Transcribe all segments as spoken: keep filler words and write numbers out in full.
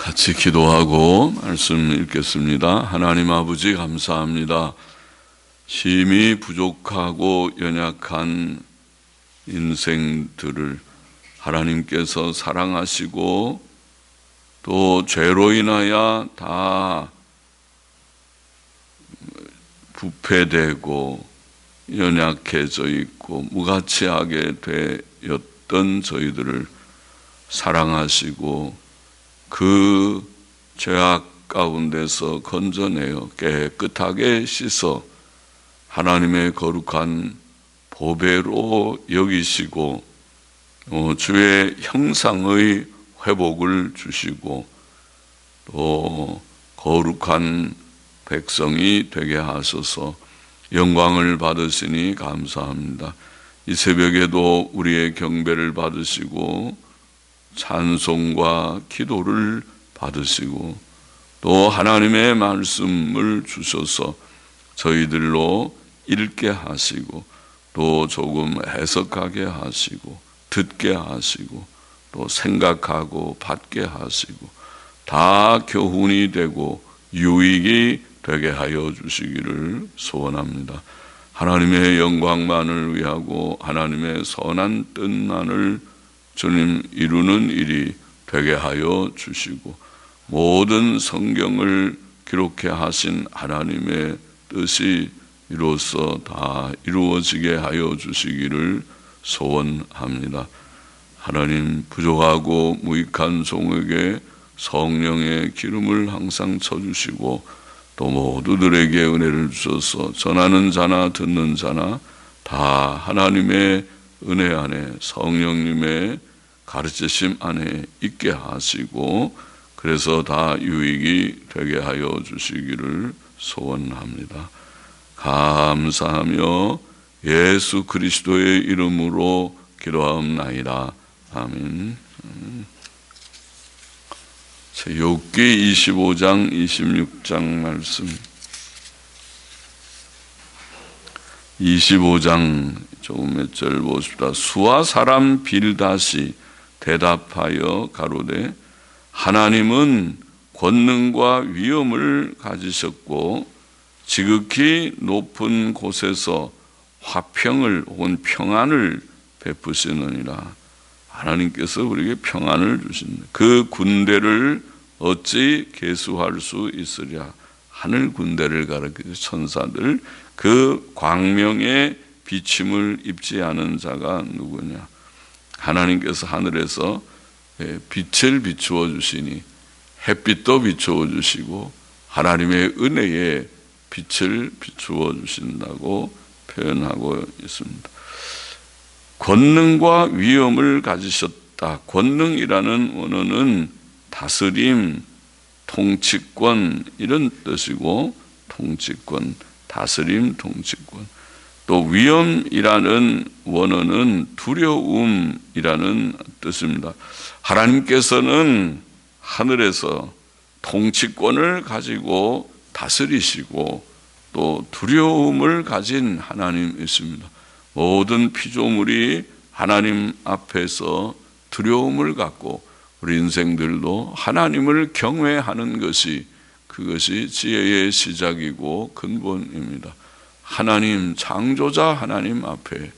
같이 기도하고 말씀 읽겠습니다. 하나님 아버지 감사합니다. 심히 부족하고 연약한 인생들을 하나님께서 사랑하시고 또 죄로 인하여 다 부패되고 연약해져 있고 무가치하게 되었던 저희들을 사랑하시고 그 죄악 가운데서 건져내어 깨끗하게 씻어 하나님의 거룩한 보배로 여기시고 주의 형상의 회복을 주시고 또 거룩한 백성이 되게 하소서. 영광을 받으시니 감사합니다. 이 새벽에도 우리의 경배를 받으시고 찬송과 기도를 받으시고 또 하나님의 말씀을 주셔서 저희들로 읽게 하시고 또 조금 해석하게 하시고 듣게 하시고 또 생각하고 받게 하시고 다 교훈이 되고 유익이 되게 하여 주시기를 소원합니다. 하나님의 영광만을 위하고 하나님의 선한 뜻만을 주님 이루는 일이 되게 하여 주시고 모든 성경을 기록해 하신 하나님의 뜻이 이로써 다 이루어지게 하여 주시기를 소원합니다. 하나님 부족하고 무익한 종에게 성령의 기름을 항상 쳐주시고 또 모두들에게 은혜를 주셔서 전하는 자나 듣는 자나 다 하나님의 은혜 안에 성령님의 가르치심 안에 있게 하시고 그래서 다 유익이 되게 하여 주시기를 소원합니다. 감사하며 예수 그리스도의 이름으로 기도하옵나이다. 아멘. 욥기 이십오 장 이십육 장 말씀. 이십오 장 조금 몇 절 보십시다. 수아 사람 빌닷이 대답하여 가로되 하나님은 권능과 위엄을 가지셨고 지극히 높은 곳에서 화평을 혹은 평안을 베푸시느니라. 하나님께서 우리에게 평안을 주신다. 그 군대를 어찌 계수할 수 있으랴. 하늘 군대를 가리켜 천사들, 그 광명의 비침을 입지 않은 자가 누구냐. 하나님께서 하늘에서 빛을 비추어 주시니 햇빛도 비추어 주시고 하나님의 은혜에 빛을 비추어 주신다고 표현하고 있습니다. 권능과 위엄을 가지셨다. 권능이라는 원어는 다스림, 통치권 이런 뜻이고 통치권, 다스림, 통치권. 또 위엄이라는 원어는 두려움이라는 뜻입니다. 하나님께서는 하늘에서 통치권을 가지고 다스리시고 또 두려움을 가진 하나님이십니다. 모든 피조물이 하나님 앞에서 두려움을 갖고 우리 인생들도 하나님을 경외하는 것이 그것이 지혜의 시작이고 근본입니다. 하나님 창조자 하나님 앞에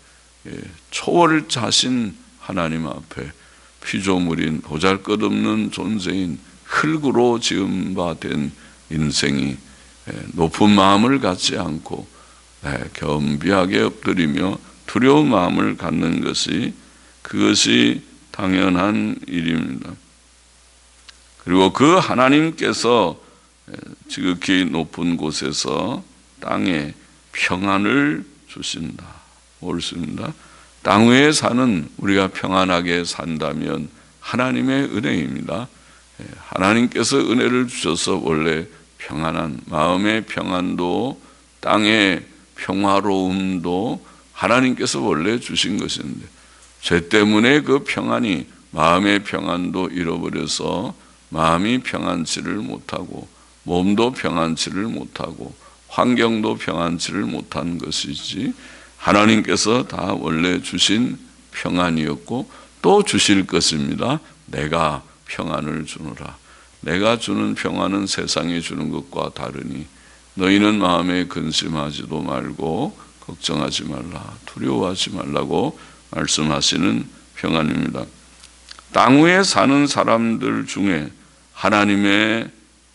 초월자신 하나님 앞에 피조물인 보잘것없는 존재인 흙으로 지은 바 된 인생이 높은 마음을 갖지 않고 겸비하게 엎드리며 두려운 마음을 갖는 것이 그것이 당연한 일입니다. 그리고 그 하나님께서 지극히 높은 곳에서 땅에 평안을 주신다. 옳습니다. 땅 위에 사는 우리가 평안하게 산다면 하나님의 은혜입니다. 하나님께서 은혜를 주셔서 원래 평안한 마음의 평안도 땅의 평화로움도 하나님께서 원래 주신 것인데 죄 때문에 그 평안이 마음의 평안도 잃어버려서 마음이 평안치를 못하고 몸도 평안치를 못하고 환경도 평안치를 못한 것이지 하나님께서 다 원래 주신 평안이었고 또 주실 것입니다. 내가 평안을 주노라. 내가 주는 평안은 세상이 주는 것과 다르니 너희는 마음에 근심하지도 말고 걱정하지 말라, 두려워하지 말라고 말씀하시는 평안입니다. 땅 위에 사는 사람들 중에 하나님의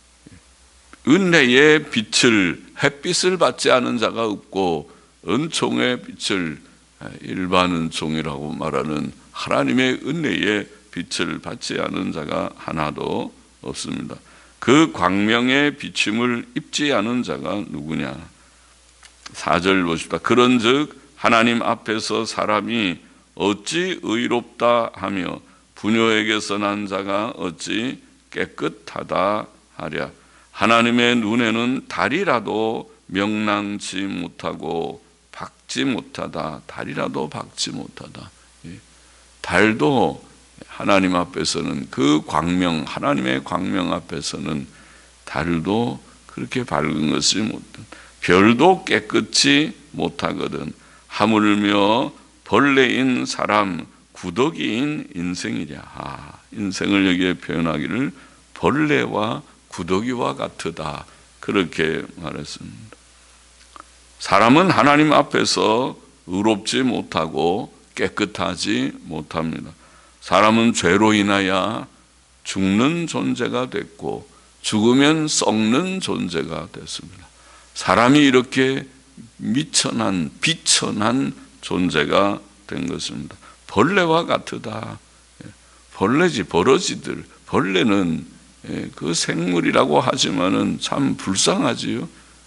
은혜의 빛을, 햇빛을 받지 않은 자가 없고 은총의 빛을, 일반 은총이라고 말하는 하나님의 은혜의 빛을 받지 않은 자가 하나도 없습니다. 그 광명의 비침을 입지 않은 자가 누구냐? 사 절 보십시다. 그런즉 하나님 앞에서 사람이 어찌 의롭다 하며 부녀에게서 난 자가 어찌 깨끗하다 하랴. 하나님의 눈에는 달이라도 명랑치 못하고 박지 못하다. 달이라도 박지 못하다. 달도 하나님 앞에서는, 그 광명, 하나님의 광명 앞에서는 달도 그렇게 밝은 것이 못한, 별도 깨끗이 못하거든. 하물며 벌레인 사람, 구더기인 인생이랴. 아, 인생을 여기에 표현하기를 벌레와 구더기와 같으다, 그렇게 말했습니다. 사람은 하나님 앞에서 의롭지 못하고 깨끗하지 못합니다. 사람은 죄로 인하여 죽는 존재가 됐고 죽으면 썩는 존재가 됐습니다. 사람이 이렇게 미천한, 비천한 존재가 된 것입니다. 벌레와 같으다. 벌레지, 버러지들. 벌레는 그 생물이라고 하지만은 참 불쌍하지요.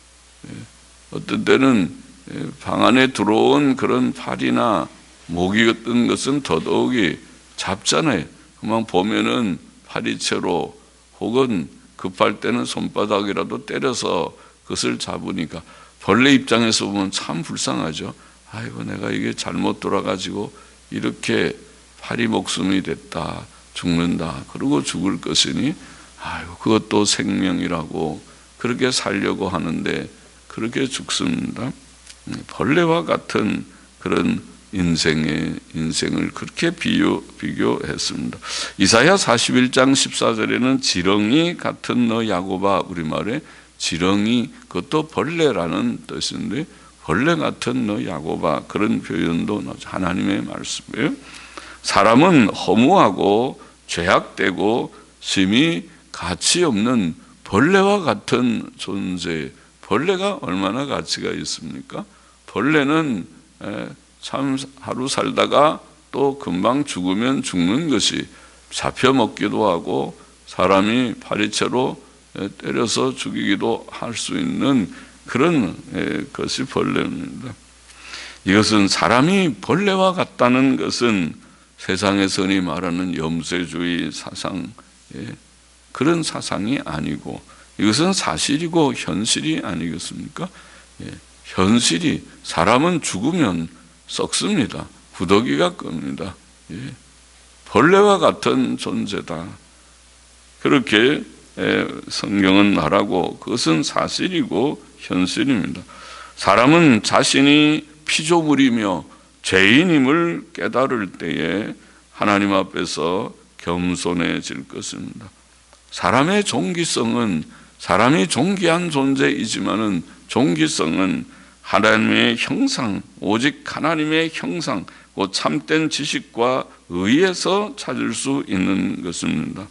어떤 때는 방 안에 들어온 그런 파리나 모기 같은 것은 더더욱이 잡잖아요. 그만 보면은 파리채로 혹은 급할 때는 손바닥이라도 때려서 그것을 잡으니까 벌레 입장에서 보면 참 불쌍하죠. 아이고, 내가 이게 잘못 돌아가지고 이렇게 파리 목숨이 됐다, 죽는다, 그러고 죽을 것이니 아이고, 그것도 생명이라고 그렇게 살려고 하는데 그렇게 죽습니다. 벌레와 같은 그런 인생의 인생을 그렇게 비교, 비교했습니다. 이사야 사십일 장 십사 절에는 지렁이 같은 너 야곱아, 우리말에 지렁이, 그것도 벌레라는 뜻인데 벌레 같은 너 야곱아, 그런 표현도 나오죠. 하나님의 말씀이에요. 사람은 허무하고 죄악되고 심히 가치 없는 벌레와 같은 존재. 벌레가 얼마나 가치가 있습니까? 벌레는 참 하루 살다가 또 금방 죽으면 죽는 것이, 잡혀 먹기도 하고 사람이 파리채로 때려서 죽이기도 할 수 있는 그런 것이 벌레입니다. 이것은 사람이 벌레와 같다는 것은 세상에서 흔히 말하는 염세주의 사상, 그런 사상이 아니고 이것은 사실이고 현실이 아니겠습니까? 현실이, 사람은 죽으면 썩습니다. 구더기가 끕니다. 벌레와 같은 존재다, 그렇게 성경은 말하고 그것은 사실이고 현실입니다. 사람은 자신이 피조물이며 죄인임을 깨달을 때에 하나님 앞에서 겸손해질 것입니다. 사람의 존귀성은, 사람이 존귀한 존재이지만은 존귀성은 하나님의 형상, 오직 하나님의 형상, 그 참된 지식과 의에서 찾을 수 있는 것입니다.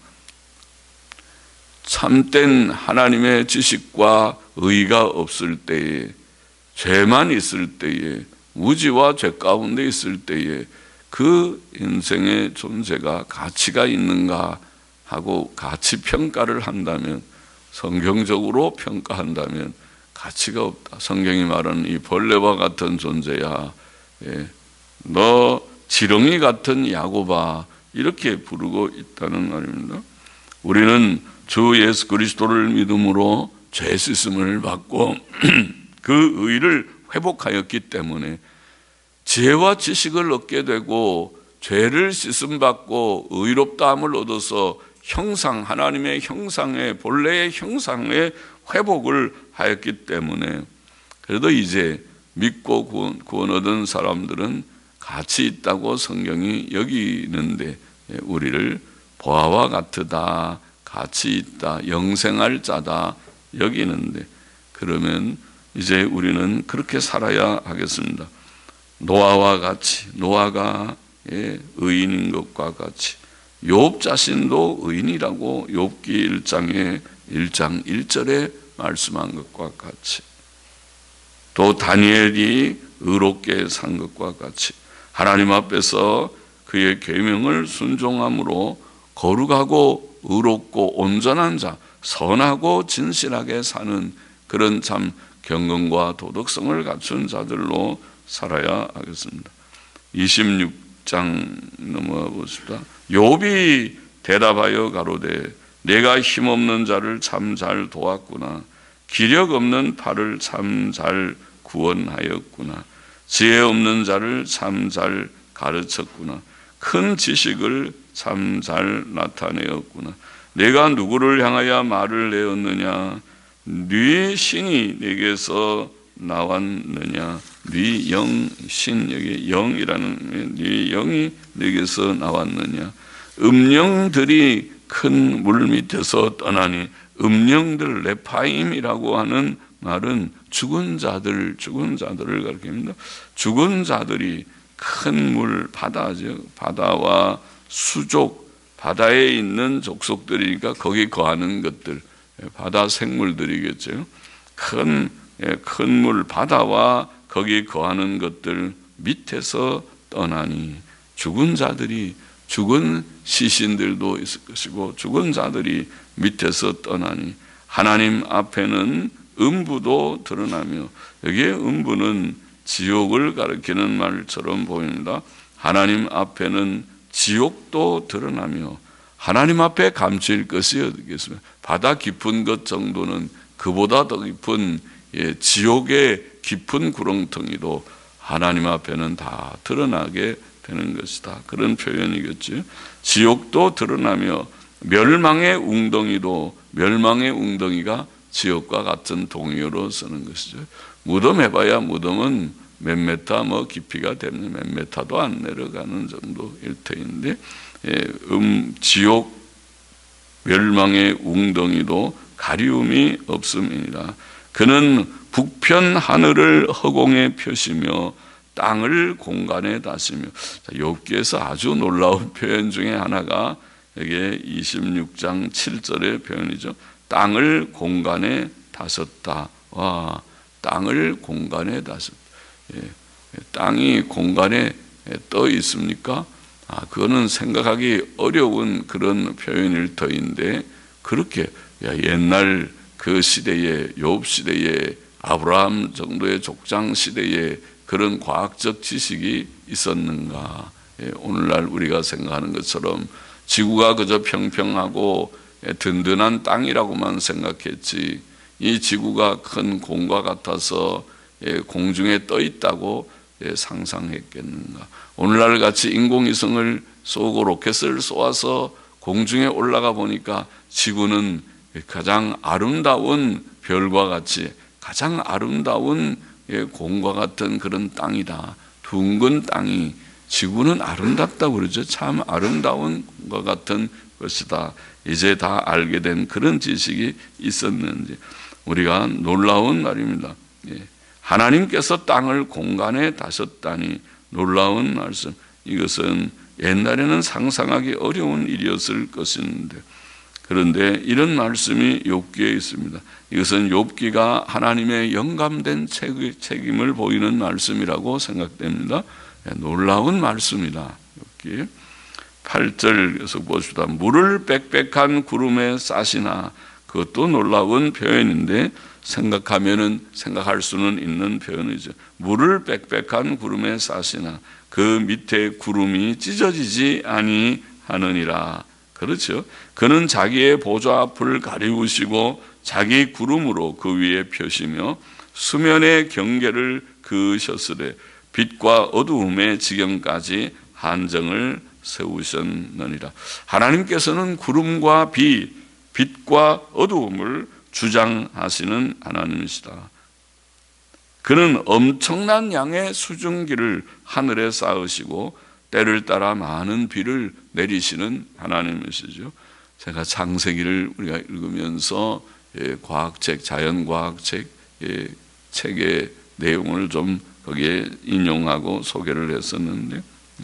참된 하나님의 지식과 의가 없을 때에, 죄만 있을 때에, 무지와 죄 가운데 있을 때에 그 인생의 존재가 가치가 있는가 하고 가치 평가를 한다면, 성경적으로 평가한다면 가치가 없다. 성경이 말하는 이 벌레와 같은 존재야, 예, 너 지렁이 같은 야곱아, 이렇게 부르고 있다는 말입니다. 우리는 주 예수 그리스도를 믿음으로 죄 씻음을 받고 그 의를 회복하였기 때문에 지혜와 지식을 얻게 되고 죄를 씻음 받고 의롭다함을 얻어서 형상, 하나님의 형상의, 본래의 형상의 회복을 하였기 때문에, 그래도 이제 믿고 구원, 구원 얻은 사람들은 가치 있다고 성경이 여기는데 우리를 보아와 같으다, 가치 있다, 영생할 자다 여기는데, 그러면 이제 우리는 그렇게 살아야 하겠습니다. 노아와 같이, 노아가 의인인 것과 같이 욥 자신도 의인이라고 욥기 일 장에 일 장 일 절에 말씀한 것과 같이, 또 다니엘이 의롭게 산 것과 같이 하나님 앞에서 그의 계명을 순종함으로 거룩하고 의롭고 온전한 자, 선하고 진실하게 사는 그런 참 경건과 도덕성을 갖춘 자들로 살아야 하겠습니다. 이십육 장 넘어가 보십시다. 욥이 대답하여 가로되 내가 힘없는 자를 참 잘 도왔구나. 기력 없는 팔을 참 잘 구원하였구나. 지혜 없는 자를 참 잘 가르쳤구나. 큰 지식을 참 잘 나타내었구나. 내가 누구를 향하여 말을 내었느냐? 네 신이 내게서 나왔느냐? 네 영, 신, 여기 영이라는 네 영이 내게서 나왔느냐? 음령들이 큰 물 밑에서 떠나니, 음령들, 레파임이라고 하는 말은 죽은 자들, 죽은 자들을 가리킵니다. 죽은 자들이 큰 물, 바다죠. 바다와 수족, 바다에 있는 족속들이니까 거기 거하는 것들, 바다 생물들이겠죠. 큰, 큰 물, 바다와 거기 거하는 것들 밑에서 떠나니, 죽은 자들이, 죽은 시신들도 있을 것이고 죽은 자들이 밑에서 떠나니, 하나님 앞에는 음부도 드러나며, 여기에 음부는 지옥을 가리키는 말처럼 보입니다. 하나님 앞에는 지옥도 드러나며, 하나님 앞에 감추일 것이 어디겠습니까? 바다 깊은 것 정도는 그보다 더 깊은 예, 지옥의 깊은 구렁텅이도 하나님 앞에는 다 드러나게 되는 것이다. 그런 표현이겠죠. 지옥도 드러나며 멸망의 웅덩이도, 멸망의 웅덩이가 지옥과 같은 동의어로 쓰는 것이죠. 무덤 해봐야 무덤은 몇 메타 뭐 깊이가 되면 몇 메타도 안 내려가는 정도일 터인데, 예, 음, 지옥 멸망의 웅덩이도 가리움이 없음이니라. 그는 북편 하늘을 허공에 펴시며 땅을 공간에 다시며. 욥기에서 아주 놀라운 표현 중에 하나가 여기 이십육 장 칠 절의 표현이죠. 땅을 공간에 다셨다. 와, 땅을 공간에 다셨다. 예, 땅이 공간에 떠 있습니까? 아, 그거는 생각하기 어려운 그런 표현일 터인데, 그렇게 야, 옛날 그 시대에, 욥 시대에, 아브라함 정도의 족장 시대에 그런 과학적 지식이 있었는가? 예, 오늘날 우리가 생각하는 것처럼 지구가 그저 평평하고 든든한 땅이라고만 생각했지, 이 지구가 큰 공과 같아서 공중에 떠 있다고 상상했겠는가? 오늘날 같이 인공위성을 쏘고 로켓을 쏘아서 공중에 올라가 보니까 지구는 가장 아름다운 별과 같이 가장 아름다운 공과 같은 그런 땅이다. 둥근 땅이, 지구는 아름답다고 그러죠. 참 아름다운 것 같은 것이다. 이제 다 알게 된 그런 지식이 있었는지, 우리가 놀라운 말입니다. 하나님께서 땅을 공간에 다셨다니 놀라운 말씀. 이것은 옛날에는 상상하기 어려운 일이었을 것인데, 그런데 이런 말씀이 욥기에 있습니다. 이것은 욥기가 하나님의 영감된 책임을 보이는 말씀이라고 생각됩니다. 놀라운 말씀이다. 욥기 팔 절에서 보시다. 물을 빽빽한 구름에 싸시나. 그것도 놀라운 표현인데, 생각하면은 생각할 수는 있는 표현이죠. 물을 빽빽한 구름에 싸시나. 그 밑에 구름이 찢어지지 아니하느니라. 그렇죠. 그는 자기의 보좌 앞을 가리우시고 자기 구름으로 그 위에 펴시며 수면의 경계를 그으셨으되 빛과 어두움의 지경까지 한정을 세우셨느니라. 하나님께서는 구름과 비, 빛과 어두움을 주장하시는 하나님이시다. 그는 엄청난 양의 수증기를 하늘에 쌓으시고 때를 따라 많은 비를 내리시는 하나님이시죠. 제가 창세기를 우리가 읽으면서 예, 과학책, 자연과학책 예, 책의 내용을 좀 거기에 인용하고 소개를 했었는데 예.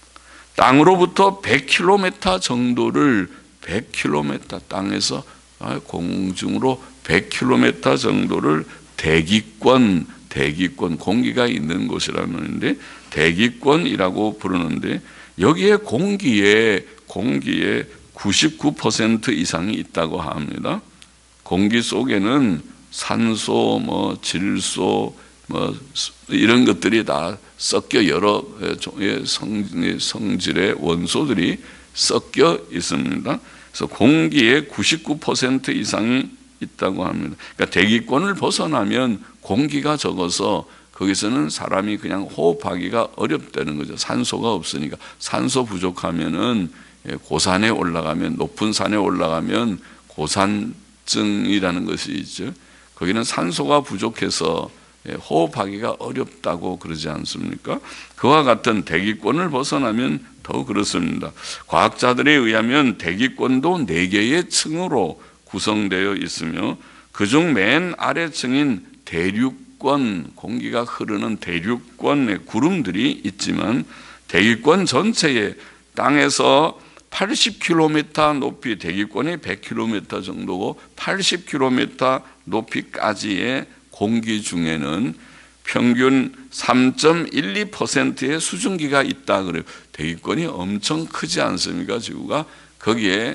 땅으로부터 백 킬로미터 정도를 백 킬로미터 땅에서 공중으로 백 킬로미터 정도를 대기권, 대기권 공기가 있는 곳이라는데 대기권이라고 부르는데 여기에 공기에 공기에 구십구 퍼센트 이상이 있다고 합니다. 공기 속에는 산소, 뭐 질소, 뭐 이런 것들이 다 섞여 여러 종의 성질의 원소들이 섞여 있습니다. 그래서 공기의 구십구 퍼센트 이상이 있다고 합니다. 그러니까 대기권을 벗어나면 공기가 적어서 거기서는 사람이 그냥 호흡하기가 어렵다는 거죠. 산소가 없으니까. 산소 부족하면은 고산에 올라가면, 높은 산에 올라가면 고산증이라는 것이 있죠. 거기는 산소가 부족해서 호흡하기가 어렵다고 그러지 않습니까? 그와 같은 대기권을 벗어나면 더 그렇습니다. 과학자들에 의하면 대기권도 네 개의 층으로 구성되어 있으며 그중 맨 아래층인 대륙권, 공기가 흐르는 대륙권의 구름들이 있지만 대기권 전체에 땅에서 팔십 킬로미터 높이, 대기권이 백 킬로미터 정도고 팔십 킬로미터 높이까지의 공기 중에는 평균 삼 점 일이 퍼센트의 수증기가 있다 그래요. 대기권이 엄청 크지 않습니까? 지구가 거기에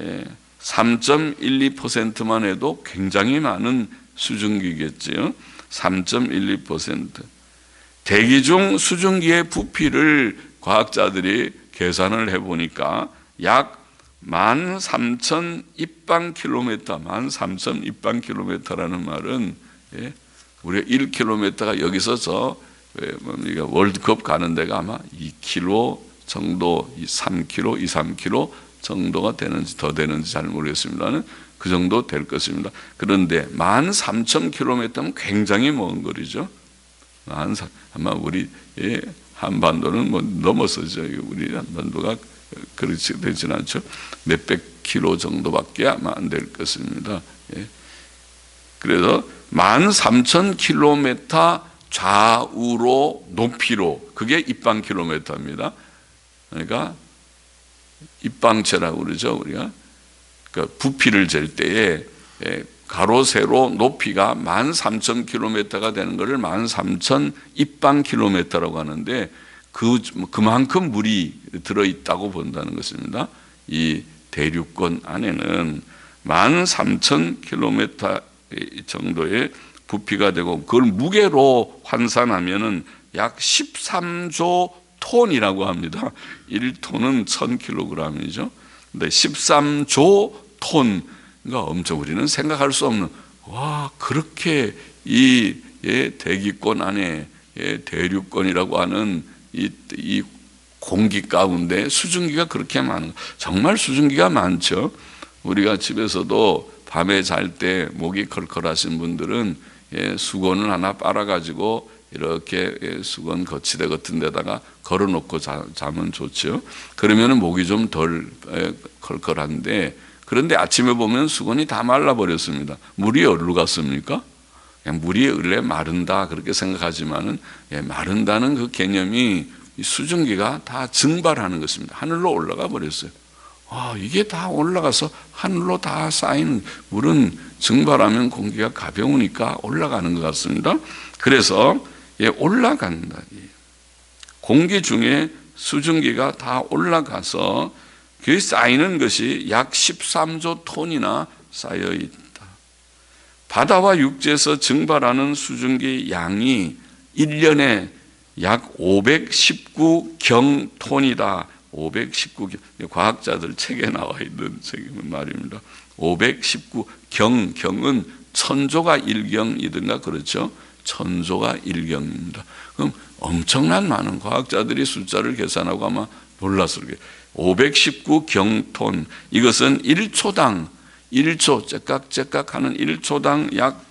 삼 점 일이 퍼센트만 해도 굉장히 많은 수증기겠지요. 삼 점 일이 퍼센트. 대기 중 수증기의 부피를 과학자들이 계산을 해보니까 약 만 삼천 입방킬로미터, 만 삼천 입방킬로미터라는 말은 예, 우리가 일 킬로미터가 여기서 저 우리가 월드컵 가는 데가 아마 이 킬로미터 정도, 삼 킬로미터, 이, 삼 킬로미터 정도가 되는지 더 되는지 잘 모르겠습니다는 그 정도 될 것입니다. 그런데 만 삼천 킬로미터면 굉장히 먼 거리죠. 만 아마 우리 예, 한반도는 뭐 넘어서죠. 우리 한반도가 그렇지 되진 않죠. 몇백 킬로 정도밖에 아마 안 될 것입니다. 예. 그래서 만 삼천 킬로미터 좌우로 높이로 그게 입방 킬로미터입니다. 그러니까 입방체라고 그러죠. 우리가 그러니까 부피를 잴 때에 가로 세로 높이가 만 삼천 킬로미터가 되는 것을 만 삼천 입방 킬로미터라고 하는데 그 그만큼 물이 들어 있다고 본다는 것입니다. 이 대륙권 안에는 만 삼천 킬로미터 정도의 부피가 되고 그걸 무게로 환산하면은 약 십삼조 톤이라고 합니다. 일 톤은 천 킬로그램이죠. 근데 십삼조 톤, 그러니까 엄청 우리는 생각할 수 없는 와 그렇게 이 대기권 안에 대륙권이라고 하는 이, 이 공기 가운데 수증기가 그렇게 많은 정말 수증기가 많죠. 우리가 집에서도 밤에 잘 때 목이 컬컬하신 분들은 예, 수건을 하나 빨아가지고 이렇게 예, 수건 거치대 같은 데다가 걸어놓고 자, 자면 좋죠. 그러면 목이 좀 덜 예, 컬컬한데 그런데 아침에 보면 수건이 다 말라버렸습니다. 물이 어디로 갔습니까? 그냥 물이 원래 마른다 그렇게 생각하지만은 예, 마른다는 그 개념이 수증기가 다 증발하는 것입니다. 하늘로 올라가 버렸어요. 아, 이게 다 올라가서 하늘로 다 쌓이는 물은 증발하면 공기가 가벼우니까 올라가는 것 같습니다. 그래서 예, 올라간다. 공기 중에 수증기가 다 올라가서 그 쌓이는 것이 약 십삼조 톤이나 쌓여 있다. 바다와 육지에서 증발하는 수증기 양이 일 년에 약 오백십구 경톤이다. 오백십구 경, 과학자들 책에 나와 있는 말입니다. 오백십구 경, 경은 천조가 일경이든가 그렇죠. 천조가 일경입니다. 그럼 엄청난 많은 과학자들이 숫자를 계산하고 아마 놀라서 그렇게 오백십구 경톤, 이것은 일 초당 일 초 째깍째깍 하는 일 초당 약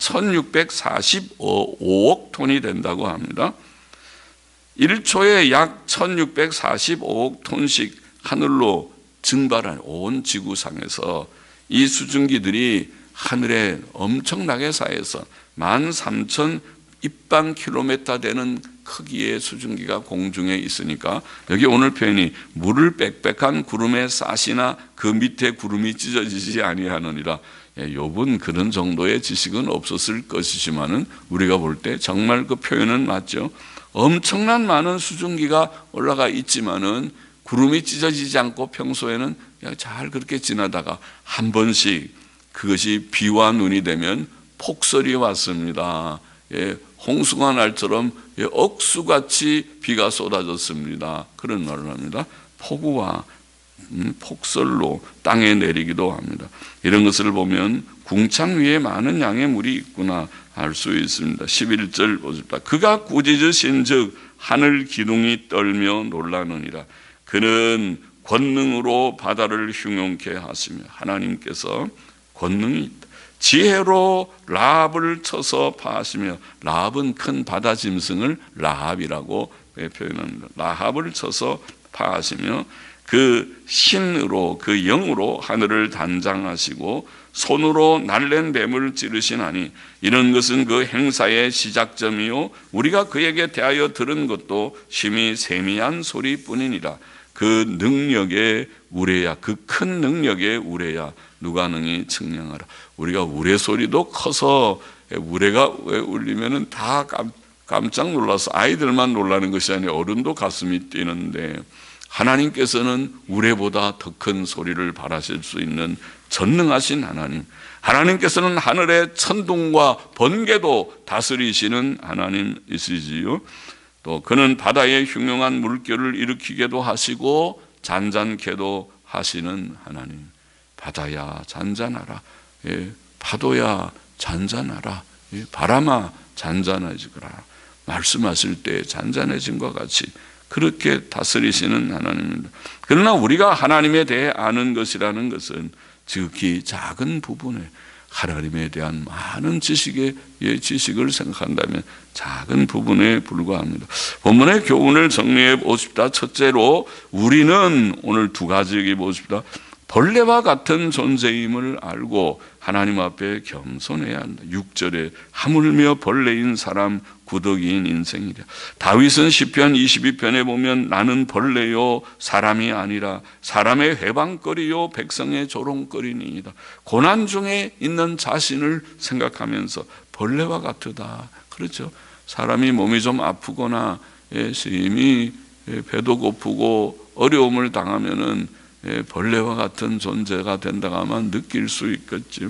천육백사십오억 톤이 된다고 합니다. 일 초에 약 천육백사십오억 톤씩 하늘로 증발한 온 지구상에서 이 수증기들이 하늘에 엄청나게 쌓여서 만 삼천 입방 킬로미터 되는 크기의 수증기가 공중에 있으니까 여기 오늘 표현이 물을 빽빽한 구름에 싸시나 그 밑에 구름이 찢어지지 아니하느니라. 예, 욥은 그런 정도의 지식은 없었을 것이지만은 우리가 볼 때 정말 그 표현은 맞죠. 엄청난 많은 수증기가 올라가 있지만은 구름이 찢어지지 않고 평소에는 그냥 잘 그렇게 지나다가 한 번씩 그것이 비와 눈이 되면 폭설이 왔습니다. 예, 홍수가 날처럼 예, 억수같이 비가 쏟아졌습니다. 그런 말을 합니다. 폭우와 음, 폭설로 땅에 내리기도 합니다. 이런 것을 보면 궁창 위에 많은 양의 물이 있구나 알 수 있습니다. 십일 절 보십시다. 그가 꾸짖으신 즉 하늘 기둥이 떨며 놀라느니라. 그는 권능으로 바다를 흉용케 하시며 하나님께서 권능이 있다. 지혜로 라합을 쳐서 파하시며 라합은 큰 바다 짐승을 라합이라고 표현합니다. 라합을 쳐서 파하시며 그 신으로 그 영으로 하늘을 단장하시고 손으로 날랜 뱀을 찌르시나니 이런 것은 그 행사의 시작점이요 우리가 그에게 대하여 들은 것도 심히 세미한 소리뿐이니라. 그 능력의 우레야, 그 큰 능력의 우레야 누가 능히 측량하라. 우리가 우레 소리도 커서 우레가 울리면은 다 깜짝 놀라서 아이들만 놀라는 것이 아니라 어른도 가슴이 뛰는데 하나님께서는 우레보다 더 큰 소리를 발하실 수 있는 전능하신 하나님, 하나님께서는 하늘의 천둥과 번개도 다스리시는 하나님이시지요. 또 그는 바다에 흉흉한 물결을 일으키게도 하시고 잔잔케도 하시는 하나님. 바다야 잔잔하라, 예, 파도야 잔잔하라, 예, 바람아 잔잔해지거라. 말씀하실 때 잔잔해진 것 같이 그렇게 다스리시는 하나님입니다. 그러나 우리가 하나님에 대해 아는 것이라는 것은 지극히 작은 부분에 하나님에 대한 많은 지식의 지식을 생각한다면 작은 부분에 불과합니다. 본문의 교훈을 정리해 보십시다. 첫째로 우리는 오늘 두 가지 얘기해 보십시다. 벌레와 같은 존재임을 알고 하나님 앞에 겸손해야 한다. 육 절에 하물며 벌레인 사람 구더기인 인생이랴. 다윗은 시편 이십이 편에 보면 나는 벌레요 사람이 아니라 사람의 회방거리요 백성의 조롱거리니이다. 고난 중에 있는 자신을 생각하면서 벌레와 같으다. 그렇죠. 사람이 몸이 좀 아프거나 심히 배도 고프고 어려움을 당하면은 벌레와 같은 존재가 된다고 하면 느낄 수 있겠지.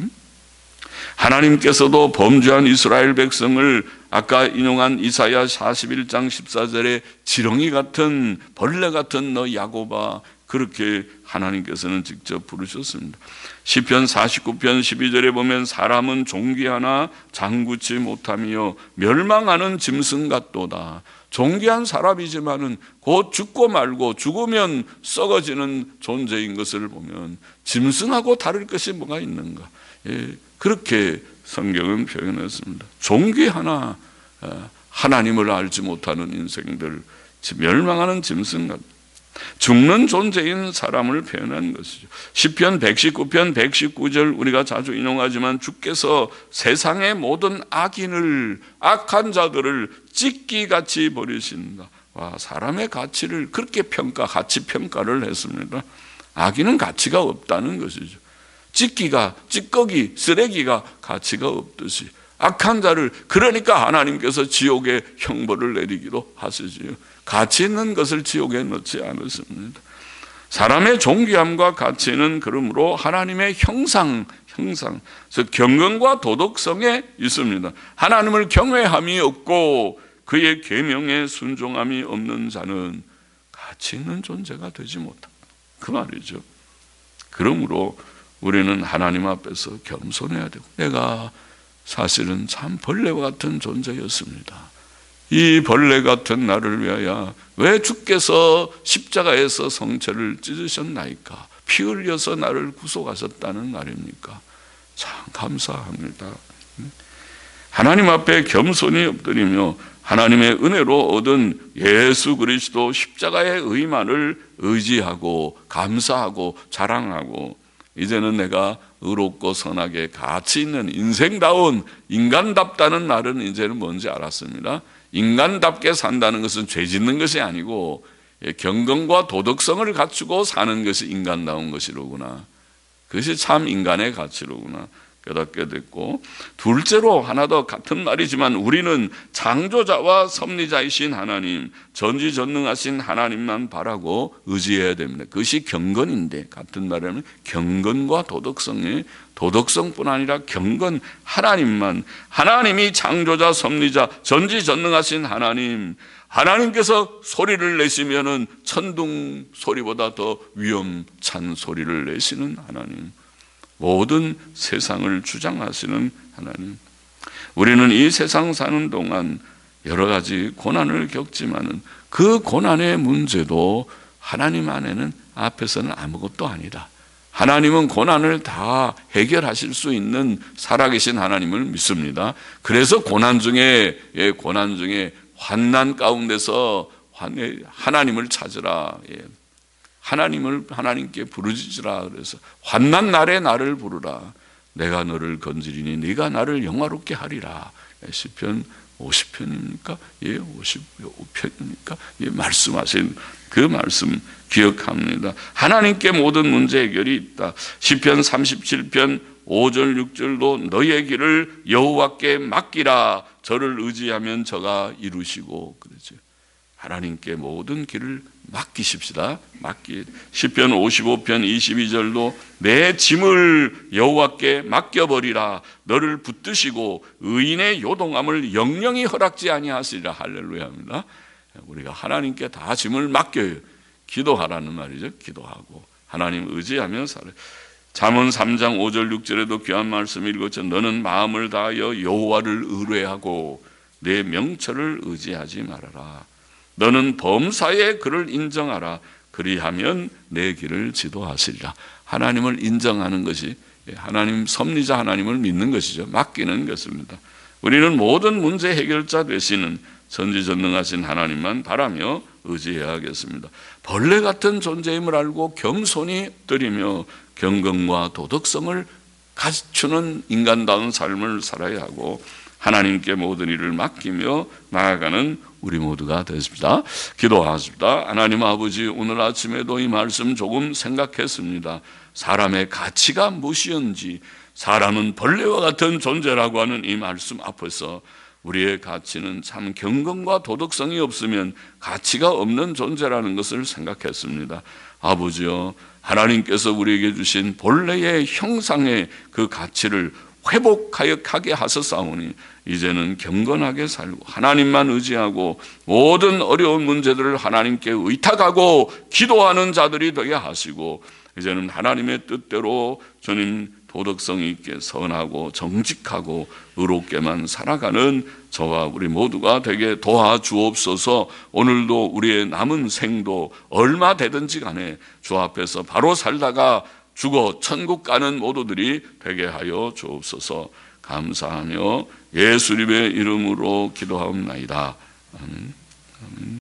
하나님께서도 범죄한 이스라엘 백성을 아까 인용한 이사야 사십일 장 십사 절에 지렁이 같은 벌레 같은 너 야곱아 그렇게 하나님께서는 직접 부르셨습니다. 시편 사십구 편 십이 절에 보면 사람은 존귀하나 장구치 못하며 멸망하는 짐승 같도다. 존귀한 사람이지만은 곧 죽고 말고 죽으면 썩어지는 존재인 것을 보면 짐승하고 다를 것이 뭐가 있는가. 예, 그렇게 성경은 표현했습니다. 존귀하나 하나님을 알지 못하는 인생들, 멸망하는 짐승 같다. 죽는 존재인 사람을 표현한 것이죠. 시편 백십구 편 백십구 절 우리가 자주 인용하지만 주께서 세상의 모든 악인을 악한 자들을 찢기같이 버리신다. 와, 사람의 가치를 그렇게 평가 가치 평가를 했습니다. 악인은 가치가 없다는 것이죠. 찢기가 찌꺼기 쓰레기가 가치가 없듯이 악한 자를 그러니까 하나님께서 지옥에 형벌을 내리기도 하시지요. 가치 있는 것을 지옥에 넣지 않았습니다. 사람의 존귀함과 가치는 그러므로 하나님의 형상, 형상, 즉 경건과 도덕성에 있습니다. 하나님을 경외함이 없고 그의 계명에 순종함이 없는 자는 가치 있는 존재가 되지 못한다. 그 말이죠. 그러므로 우리는 하나님 앞에서 겸손해야 되고 내가 사실은 참 벌레와 같은 존재였습니다. 이 벌레 같은 나를 위하여 왜 주께서 십자가에서 성체를 찢으셨나이까? 피 흘려서 나를 구속하셨다는 말입니까? 참 감사합니다. 하나님 앞에 겸손히 엎드리며 하나님의 은혜로 얻은 예수 그리스도 십자가의 의만을 의지하고 감사하고 자랑하고, 이제는 내가 의롭고 선하게 가치 있는 인생다운 인간답다는 말은 이제는 뭔지 알았습니다. 인간답게 산다는 것은 죄 짓는 것이 아니고 경건과 도덕성을 갖추고 사는 것이 인간다운 것이로구나. 그것이 참 인간의 가치로구나 깨닫게 됐고, 둘째로 하나 더 같은 말이지만 우리는 창조자와 섭리자이신 하나님, 전지전능하신 하나님만 바라고 의지해야 됩니다. 그것이 경건인데, 같은 말하면 경건과 도덕성이, 도덕성뿐 아니라 경건, 하나님만, 하나님이 창조자, 섭리자, 전지전능하신 하나님, 하나님께서 소리를 내시면은 천둥 소리보다 더 위험찬 소리를 내시는 하나님, 모든 세상을 주장하시는 하나님. 우리는 이 세상 사는 동안 여러 가지 고난을 겪지만은 그 고난의 문제도 하나님 안에는, 앞에서는 아무것도 아니다. 하나님은 고난을 다 해결하실 수 있는 살아계신 하나님을 믿습니다. 그래서 고난 중에, 예, 고난 중에 환난 가운데서 하나님을 찾으라. 예. 하나님을, 하나님께 부르짖으라. 그래서 환난 날에 나를 부르라. 내가 너를 건지리니 네가 나를 영화롭게 하리라. 시편 오십 편입니까? 예, 오십오 편입니까? 예, 말씀하신 그 말씀 기억합니다. 하나님께 모든 문제 해결이 있다. 시편 삼십칠 편 오 절 육 절도 너의 길을 여호와께 맡기라. 저를 의지하면 저가 이루시고, 그러죠. 하나님께 모든 길을 맡기십시다. 맡기. 시편 오십오 편 이십이 절도 내 짐을 여호와께 맡겨버리라. 너를 붙드시고 의인의 요동함을 영영히 허락지 아니하시리라. 할렐루야입니다. 우리가 하나님께 다 짐을 맡겨요. 기도하라는 말이죠. 기도하고 하나님 의지하며 살아요. 잠언 삼 장 오 절 육 절에도 귀한 말씀 읽었죠. 너는 마음을 다하여 여호와를 의뢰하고 내 명철을 의지하지 말아라. 너는 범사에 그를 인정하라. 그리하면 내 길을 지도하시리라. 하나님을 인정하는 것이 하나님, 섭리자 하나님을 믿는 것이죠. 맡기는 것입니다. 우리는 모든 문제 해결자 되시는 전지전능하신 하나님만 바라며 의지해야겠습니다. 벌레 같은 존재임을 알고 겸손히 엎드리며 경건과 도덕성을 갖추는 인간다운 삶을 살아야 하고, 하나님께 모든 일을 맡기며 나아가는 우리 모두가 되십니다. 기도하십니다. 하나님 아버지, 오늘 아침에도 이 말씀 조금 생각했습니다. 사람의 가치가 무엇이었는지, 사람은 벌레와 같은 존재라고 하는 이 말씀 앞에서 우리의 가치는 참 경건과 도덕성이 없으면 가치가 없는 존재라는 것을 생각했습니다. 아버지여, 하나님께서 우리에게 주신 본래의 형상의 그 가치를 회복하여 가게 하셨사오니 이제는 경건하게 살고 하나님만 의지하고 모든 어려운 문제들을 하나님께 의탁하고 기도하는 자들이 되게 하시고, 이제는 하나님의 뜻대로 주님 도덕성 있게 선하고 정직하고 의롭게만 살아가는 저와 우리 모두가 되게 도와주옵소서. 오늘도 우리의 남은 생도 얼마 되든지 간에 주 앞에서 바로 살다가 죽어 천국 가는 모두들이 되게 하여 주옵소서. 감사하며 예수님의 이름으로 기도하옵나이다. 아멘. 아멘.